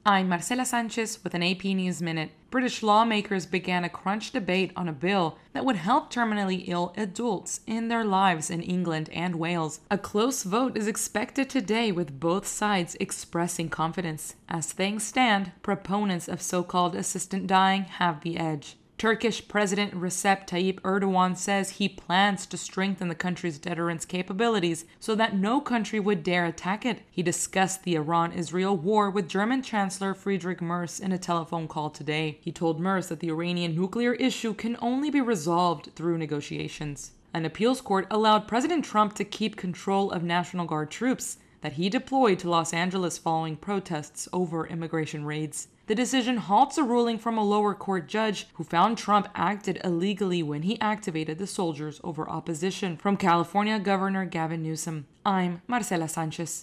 I'm Marcela Sanchez with an AP News Minute. British lawmakers began a crunch debate on a bill that would help terminally ill adults in their lives in England and Wales. A close vote is expected today, with both sides expressing confidence. As things stand, proponents of so-called assisted dying have the edge. Turkish President Recep Tayyip Erdogan says he plans to strengthen the country's deterrence capabilities so that no country would dare attack it. He discussed the Iran-Israel war with German Chancellor Friedrich Merz in a telephone call today. He told Merz that the Iranian nuclear issue can only be resolved through negotiations. An appeals court allowed President Trump to keep control of National Guard troops that he deployed to Los Angeles following protests over immigration raids. The decision halts a ruling from a lower court judge who found Trump acted illegally when he activated the soldiers over opposition from California Governor Gavin Newsom. I'm Marcela Sanchez.